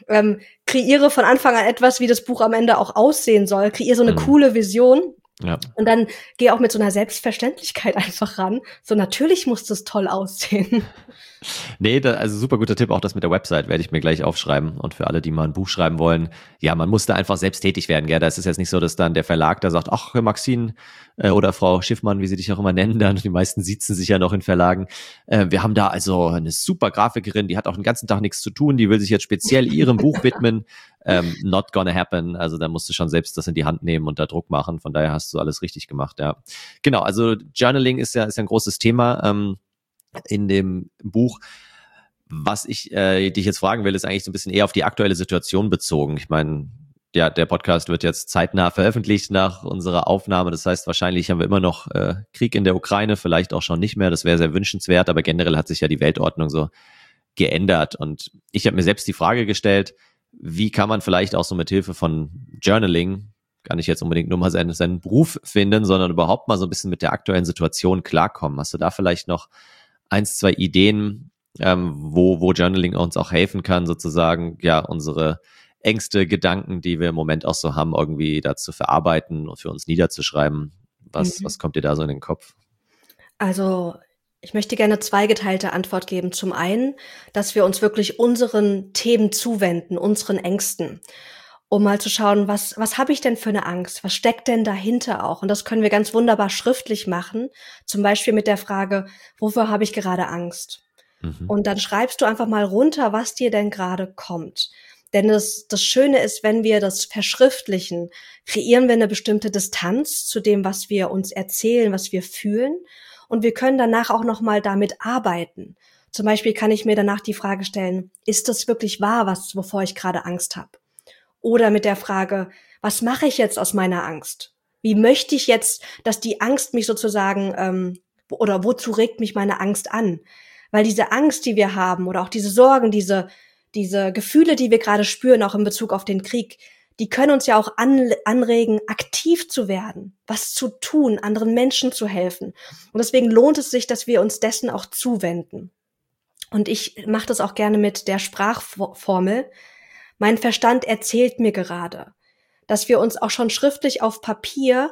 Speaker 2: kreiere von Anfang an etwas, wie das Buch am Ende auch aussehen soll. Kreiere so eine coole Vision. Ja. Und dann geh auch mit so einer Selbstverständlichkeit einfach ran. So, natürlich muss das toll aussehen.
Speaker 1: Nee, also super guter Tipp, auch das mit der Website werde ich mir gleich aufschreiben. Und für alle, die mal ein Buch schreiben wollen, ja, man muss da einfach selbst tätig werden, gell? Das ist jetzt nicht so, dass dann der Verlag da sagt, ach, Maxine oder Frau Schiffmann, wie sie dich auch immer nennen, dann die meisten siezen sich ja noch in Verlagen. Wir haben da also eine super Grafikerin, die hat auch den ganzen Tag nichts zu tun, die will sich jetzt speziell ihrem Buch widmen. Not gonna happen. Also da musst du schon selbst das in die Hand nehmen und da Druck machen. Von daher hast du alles richtig gemacht, ja. Genau, also Journaling ist ja ein großes Thema in dem Buch. Was ich dich jetzt fragen will, ist eigentlich so ein bisschen eher auf die aktuelle Situation bezogen. Ich meine, ja, der Podcast wird jetzt zeitnah veröffentlicht nach unserer Aufnahme. Das heißt, wahrscheinlich haben wir immer noch Krieg in der Ukraine, vielleicht auch schon nicht mehr. Das wäre sehr wünschenswert, aber generell hat sich ja die Weltordnung so geändert. Und ich habe mir selbst die Frage gestellt, wie kann man vielleicht auch so mit Hilfe von Journaling, gar nicht jetzt unbedingt nur mal seinen Beruf finden, sondern überhaupt mal so ein bisschen mit der aktuellen Situation klarkommen. Hast du da vielleicht noch 1, 2 Ideen, wo Journaling uns auch helfen kann, sozusagen, ja, unsere Ängste, Gedanken, die wir im Moment auch so haben, irgendwie da zu verarbeiten und für uns niederzuschreiben? Was kommt dir da so in den Kopf?
Speaker 2: Also, ich möchte gerne zweigeteilte Antwort geben. Zum einen, dass wir uns wirklich unseren Themen zuwenden, unseren Ängsten, um mal zu schauen, was habe ich denn für eine Angst? Was steckt denn dahinter auch? Und das können wir ganz wunderbar schriftlich machen. Zum Beispiel mit der Frage, wofür habe ich gerade Angst? Und dann schreibst du einfach mal runter, was dir denn gerade kommt. Denn das Schöne ist, wenn wir das verschriftlichen, kreieren wir eine bestimmte Distanz zu dem, was wir uns erzählen, was wir fühlen. Und wir können danach auch nochmal damit arbeiten. Zum Beispiel kann ich mir danach die Frage stellen, ist das wirklich wahr, wovor ich gerade Angst habe? Oder mit der Frage, was mache ich jetzt aus meiner Angst? Wie möchte ich jetzt, dass die Angst mich sozusagen, oder wozu regt mich meine Angst an? Weil diese Angst, die wir haben, oder auch diese Sorgen, diese Gefühle, die wir gerade spüren, auch in Bezug auf den Krieg, die können uns ja auch anregen, aktiv zu werden, was zu tun, anderen Menschen zu helfen. Und deswegen lohnt es sich, dass wir uns dessen auch zuwenden. Und ich mache das auch gerne mit der Sprachformel. Mein Verstand erzählt mir gerade, dass wir uns auch schon schriftlich auf Papier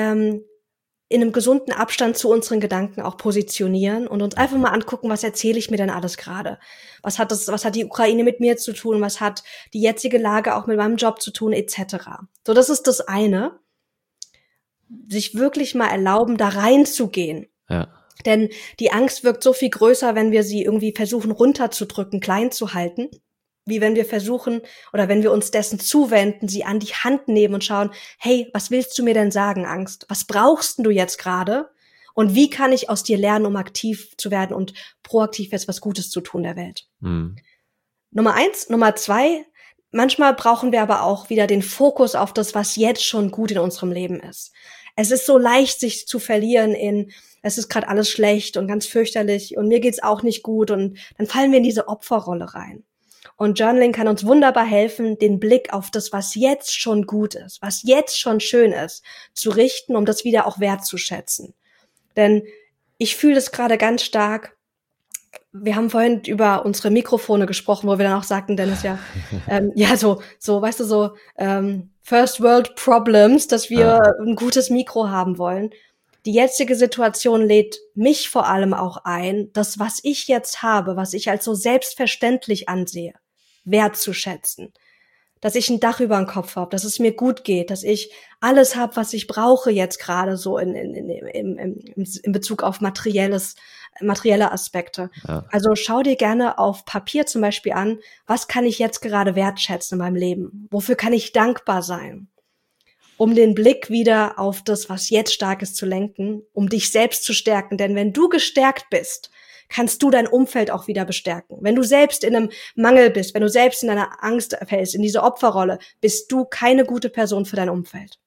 Speaker 2: in einem gesunden Abstand zu unseren Gedanken auch positionieren und uns einfach mal angucken, was erzähle ich mir denn alles gerade? Was hat die Ukraine mit mir zu tun? Was hat die jetzige Lage auch mit meinem Job zu tun, etc. So, das ist das eine. Sich wirklich mal erlauben, da reinzugehen. Ja. Denn die Angst wirkt so viel größer, wenn wir sie irgendwie versuchen runterzudrücken, klein zu halten, wie wenn wir versuchen oder wenn wir uns dessen zuwenden, sie an die Hand nehmen und schauen, hey, was willst du mir denn sagen, Angst? Was brauchst du jetzt gerade? Und wie kann ich aus dir lernen, um aktiv zu werden und proaktiv jetzt was Gutes zu tun der Welt? Nummer 1. Nummer 2, manchmal brauchen wir aber auch wieder den Fokus auf das, was jetzt schon gut in unserem Leben ist. Es ist so leicht, sich zu verlieren in, es ist gerade alles schlecht und ganz fürchterlich und mir geht's auch nicht gut und dann fallen wir in diese Opferrolle rein. Und Journaling kann uns wunderbar helfen, den Blick auf das, was jetzt schon gut ist, was jetzt schon schön ist, zu richten, um das wieder auch wertzuschätzen. Denn ich fühle es gerade ganz stark. Wir haben vorhin über unsere Mikrofone gesprochen, wo wir dann auch sagten, Dennis, weißt du, so First World Problems, dass wir ein gutes Mikro haben wollen. Die jetzige Situation lädt mich vor allem auch ein, das, was ich jetzt habe, was ich als so selbstverständlich ansehe, wertzuschätzen. Dass ich ein Dach über dem Kopf habe, dass es mir gut geht, dass ich alles habe, was ich brauche jetzt gerade so in Bezug auf materielle Aspekte. Ja. Also schau dir gerne auf Papier zum Beispiel an, was kann ich jetzt gerade wertschätzen in meinem Leben? Wofür kann ich dankbar sein? Um den Blick wieder auf das, was jetzt stark ist, zu lenken, um dich selbst zu stärken. Denn wenn du gestärkt bist, kannst du dein Umfeld auch wieder bestärken. Wenn du selbst in einem Mangel bist, wenn du selbst in einer Angst fällst, in diese Opferrolle, bist du keine gute Person für dein Umfeld.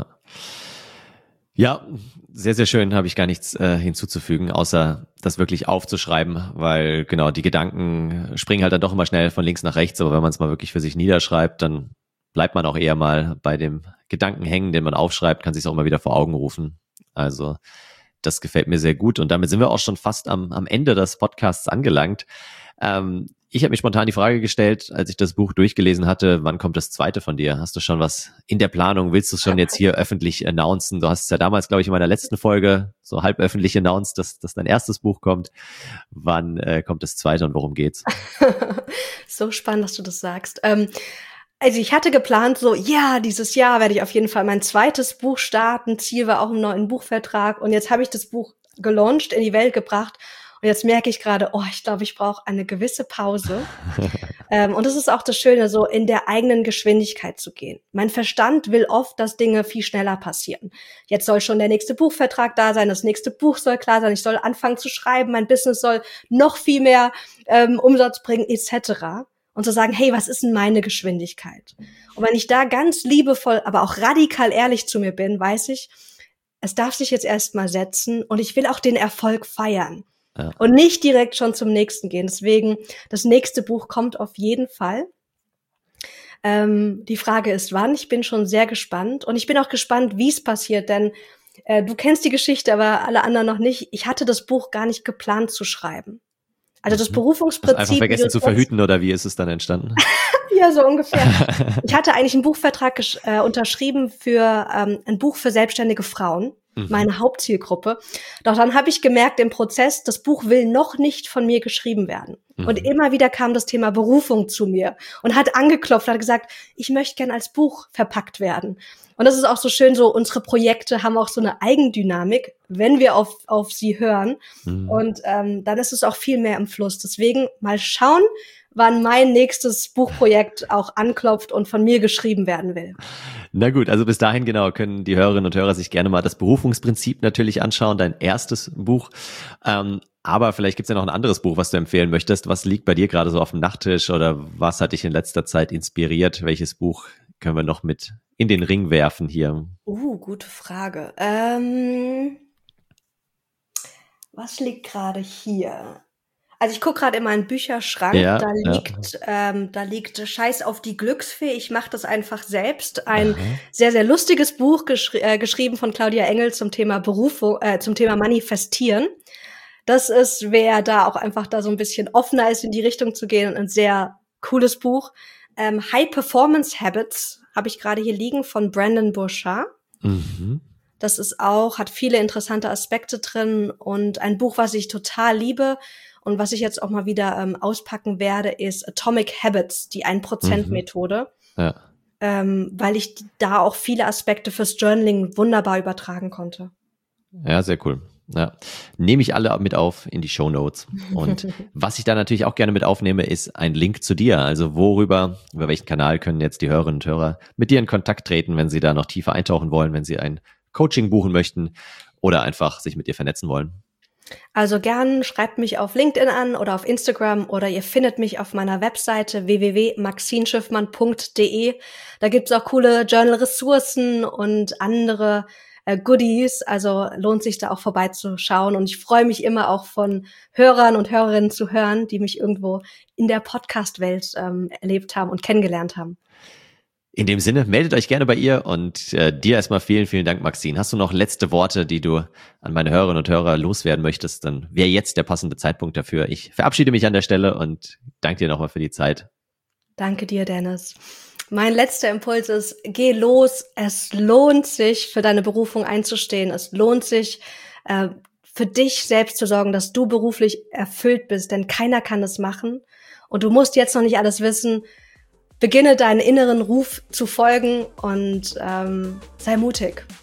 Speaker 1: Ja, sehr, sehr schön, habe ich gar nichts hinzuzufügen, außer das wirklich aufzuschreiben, weil genau, die Gedanken springen halt dann doch immer schnell von links nach rechts, aber wenn man es mal wirklich für sich niederschreibt, dann bleibt man auch eher mal bei dem Gedanken hängen, den man aufschreibt, kann sich auch immer wieder vor Augen rufen. Also das gefällt mir sehr gut und damit sind wir auch schon fast am Ende des Podcasts angelangt. Ich habe mir spontan die Frage gestellt, als ich das Buch durchgelesen hatte, wann kommt das zweite von dir? Hast du schon was in der Planung? Willst du es schon jetzt hier öffentlich announcen? Du hast es ja damals, glaube ich, in meiner letzten Folge so halb öffentlich announced, dass dein erstes Buch kommt. Wann kommt das zweite und worum geht's?
Speaker 2: So spannend, dass du das sagst. Also ich hatte geplant, dieses Jahr werde ich auf jeden Fall mein zweites Buch starten. Ziel war auch einen neuen Buchvertrag. Und jetzt habe ich das Buch gelauncht, in die Welt gebracht. Und jetzt merke ich gerade, ich glaube, ich brauche eine gewisse Pause. Und das ist auch das Schöne, so in der eigenen Geschwindigkeit zu gehen. Mein Verstand will oft, dass Dinge viel schneller passieren. Jetzt soll schon der nächste Buchvertrag da sein, das nächste Buch soll klar sein, ich soll anfangen zu schreiben, mein Business soll noch viel mehr Umsatz bringen, etc. Und zu sagen, hey, was ist denn meine Geschwindigkeit? Und wenn ich da ganz liebevoll, aber auch radikal ehrlich zu mir bin, weiß ich, es darf sich jetzt erstmal setzen und ich will auch den Erfolg feiern. Ja. Und nicht direkt schon zum nächsten gehen. Deswegen, das nächste Buch kommt auf jeden Fall. Die Frage ist, wann. Ich bin schon sehr gespannt. Und ich bin auch gespannt, wie es passiert, denn du kennst die Geschichte, aber alle anderen noch nicht. Ich hatte das Buch gar nicht geplant zu schreiben. Also das Berufungsprinzip.
Speaker 1: Einfach vergessen zu verhüten oder wie ist es dann entstanden?
Speaker 2: Ja, so ungefähr. Ich hatte eigentlich einen Buchvertrag unterschrieben für ein Buch für selbstständige Frauen, meine Hauptzielgruppe. Doch dann habe ich gemerkt im Prozess, das Buch will noch nicht von mir geschrieben werden. Und immer wieder kam das Thema Berufung zu mir und hat angeklopft, hat gesagt, ich möchte gern als Buch verpackt werden. Und das ist auch so schön, so unsere Projekte haben auch so eine Eigendynamik, wenn wir auf sie hören. Und dann ist es auch viel mehr im Fluss. Deswegen mal schauen, wann mein nächstes Buchprojekt auch anklopft und von mir geschrieben werden will.
Speaker 1: Na gut, also bis dahin genau können die Hörerinnen und Hörer sich gerne mal das Berufungsprinzip natürlich anschauen, dein erstes Buch. Aber vielleicht gibt's ja noch ein anderes Buch, was du empfehlen möchtest. Was liegt bei dir gerade so auf dem Nachttisch oder was hat dich in letzter Zeit inspiriert? Welches Buch können wir noch mit in den Ring werfen hier?
Speaker 2: Gute Frage. Was liegt gerade hier? Also ich gucke gerade in meinen Bücherschrank, da liegt Scheiß auf die Glücksfee, ich mache das einfach selbst. Ein sehr, sehr lustiges Buch, geschrieben von Claudia Engel zum Thema Berufung, zum Thema Manifestieren. Das ist, wer da auch einfach da so ein bisschen offener ist, in die Richtung zu gehen, ein sehr cooles Buch. High Performance Habits habe ich gerade hier liegen von Brendon Burchard. Das ist auch, hat viele interessante Aspekte drin und ein Buch, was ich total liebe und was ich jetzt auch mal wieder auspacken werde, ist Atomic Habits, die 1%-Methode. Ja. Weil ich da auch viele Aspekte fürs Journaling wunderbar übertragen konnte.
Speaker 1: Ja, sehr cool. Ja. Nehme ich alle mit auf in die Shownotes. Und was ich da natürlich auch gerne mit aufnehme, ist ein Link zu dir. Also über welchen Kanal können jetzt die Hörerinnen und Hörer mit dir in Kontakt treten, wenn sie da noch tiefer eintauchen wollen, wenn sie ein Coaching buchen möchten oder einfach sich mit dir vernetzen wollen?
Speaker 2: Also gern schreibt mich auf LinkedIn an oder auf Instagram oder ihr findet mich auf meiner Webseite www.maxinschiffmann.de. Da gibt's auch coole Journal-Ressourcen und andere Goodies, also lohnt sich da auch vorbeizuschauen. Und ich freue mich immer auch von Hörern und Hörerinnen zu hören, die mich irgendwo in der Podcast-Welt erlebt haben und kennengelernt haben.
Speaker 1: In dem Sinne, meldet euch gerne bei ihr und dir erstmal vielen, vielen Dank, Maxine. Hast du noch letzte Worte, die du an meine Hörerinnen und Hörer loswerden möchtest, dann wäre jetzt der passende Zeitpunkt dafür. Ich verabschiede mich an der Stelle und danke dir nochmal für die Zeit.
Speaker 2: Danke dir, Dennis. Mein letzter Impuls ist, geh los. Es lohnt sich, für deine Berufung einzustehen. Es lohnt sich, für dich selbst zu sorgen, dass du beruflich erfüllt bist, denn keiner kann das machen. Und du musst jetzt noch nicht alles wissen. Beginne deinen inneren Ruf zu folgen und sei mutig.